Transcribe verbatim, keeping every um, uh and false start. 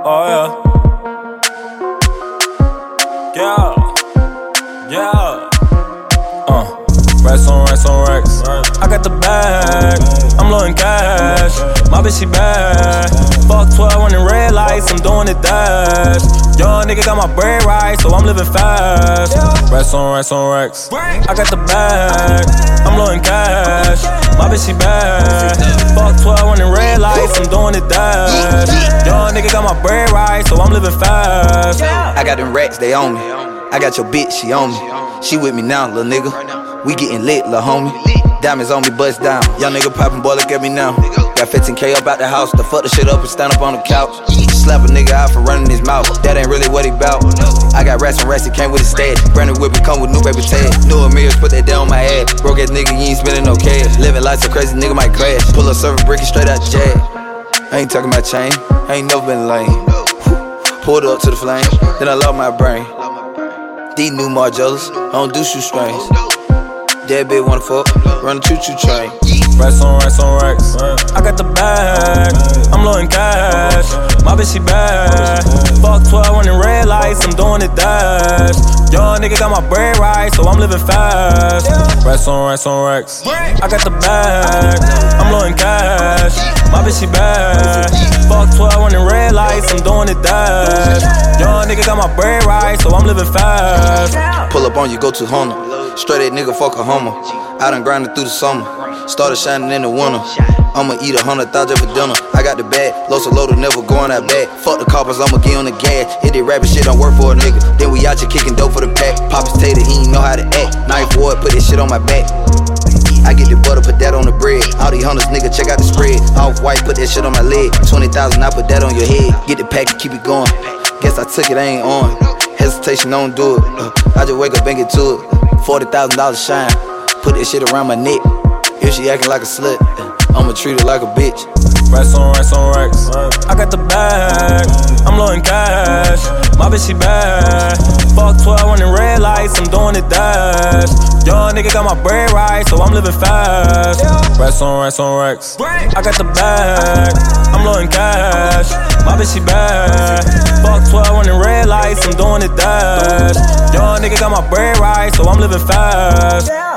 Oh yeah. Yeah. Yeah. Uh. Racks on racks on racks. I got the bag. I'm loading cash. My bitch, she bad. Fuck twelve running red lights. I'm doing it dash. Young nigga got my bread right, so I'm living fast. Racks on racks on racks. I got the bag. I'm loading cash. My bitch, she bad. Fuck twelve running red lights. I'm doing it dash. Young nigga got my bread right, so I'm living fast. I got them racks, they on me. I got your bitch, she on me. She with me now, little nigga. We getting lit, lil' homie. Diamonds on me, bust down. Young nigga poppin', boy, look at me now. Got fifteen K up out the house to fuck the shit up and stand up on the couch. Slap a nigga out for running his mouth. That ain't really what he bout. I got rats and rats, he came with a stash. Brandon whip, come with new baby tag. New Amirs, put that down on my ass. Broke ass nigga, you ain't spending no cash. Living life so crazy, nigga might crash. Pull up server bricky straight out the jag. I ain't talking about chain, I ain't never been lame. Pulled up to the flame, then I lost my brain. These new Margellas, I don't do shoestrings. That bitch wanna fuck, run a choo-choo train. Racks on racks on racks. I got the bag. I'm loading cash. My bitch, she bad. Fuck twelve running red lights. I'm doing it dash. Young nigga got my bread right, so I'm living fast. Racks on racks on racks. I got the bag. I'm loading cash. My bitch, she bad. Fuck twelve running red lights. I'm doing it dash. Young nigga got my bread right, so I'm living fast. Pull up on you, go to Honda. Straight that nigga, fuck a homo. I done grinded through the summer. Started shining in the winter. I'ma eat a hundred thousand for dinner. I got the bag, low so loaded, never going out back. Fuck the coppers, I'ma get on the gas. Hit that rapping shit, don't work for a nigga. Then we out here kicking dope for the pack. Pop his tater, he ain't know how to act. Knife ward, put that shit on my back. I get the butter, put that on the bread. All these hunters, nigga, check out the spread. Off white, put that shit on my leg. twenty thousand, I put that on your head. Get the pack and keep it going. Guess I took it, I ain't on. Hesitation, don't do it. Uh, I just wake up and get to it. forty thousand dollars shine. Put that shit around my neck. If she acting like a slut, I'ma treat her like a bitch. Racks on racks on racks. I got the bag. I'm loading cash. My bitch, she bad. Fuck twelve running red lights. I'm doing it dash. Young nigga got my bread right, so I'm living fast. Racks on racks on racks. I got the bag. I'm loading cash. My bitch, she bad. Fuck twelve running red lights. I'm doing it dash. Young nigga got my bread right, so I'm living fast.